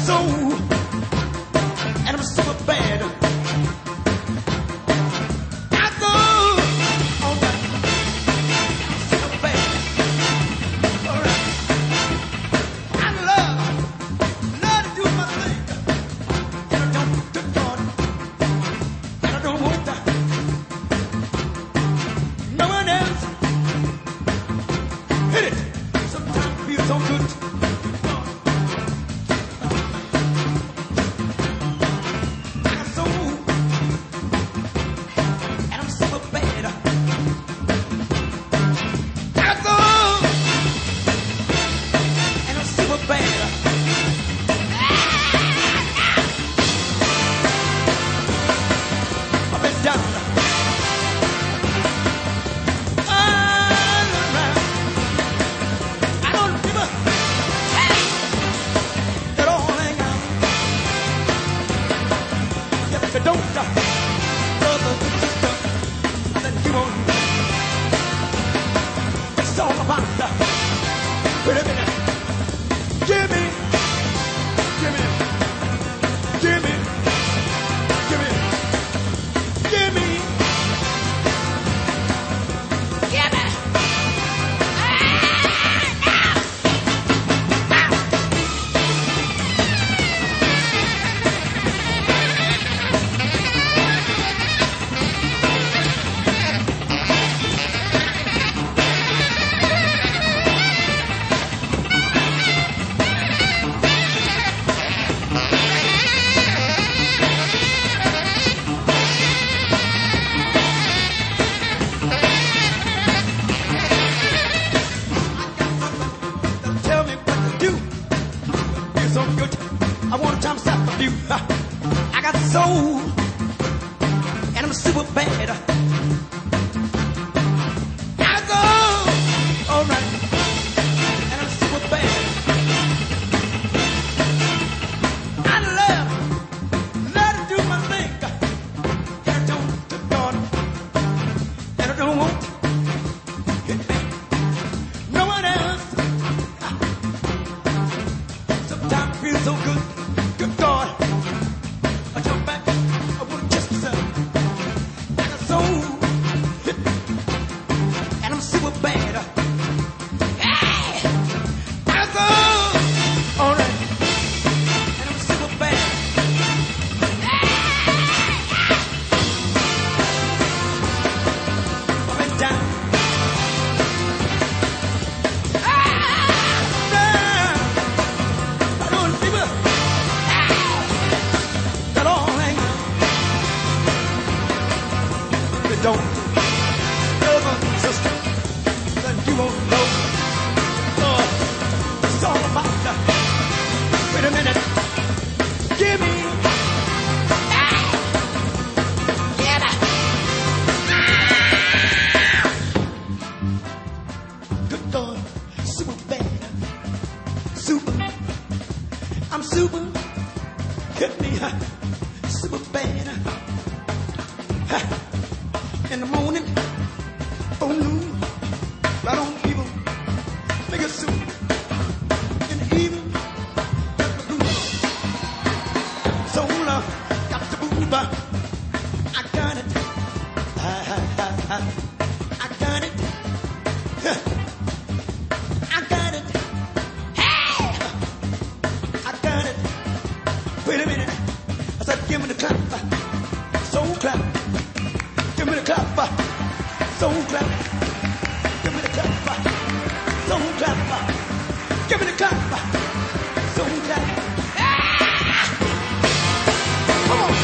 soul, and I'm super bad. I go on that super bad. All right. I love to do my thing, and I don't do God, and I don't want that. No one else hit it. Sometimes it feels so good. Don't brother, sister, then you won't. It's all about the. Wait a minute. Give me. So good, I want to time stop for you. I got soul, and I'm super bad. I go, all right, and I'm super bad. I love to do my thing, and I don't do God, and I don't want no one else. Sometimes it feels so good, good God. I jump back, I wanna kiss myself. I got soul, and I'm super bad. Hey, I go, all right, and I'm super bad. Up and down. Don't, brother, sister, then you won't know. It's all about the. Wait a minute. Give me. Good God, super bad. Super. I'm super. Hit me, super bad. In the morning, oh noon, right on evil, make it soon. In the evening, got the groove. Soul, got the groove. I got it. I got it. I got it. Hey! I got it. Wait a minute. I said, give me the clap. Soul clap. Give me the clap, soul clap. Give me the clap, soul clap. Give me the clap, soul clap. Come on.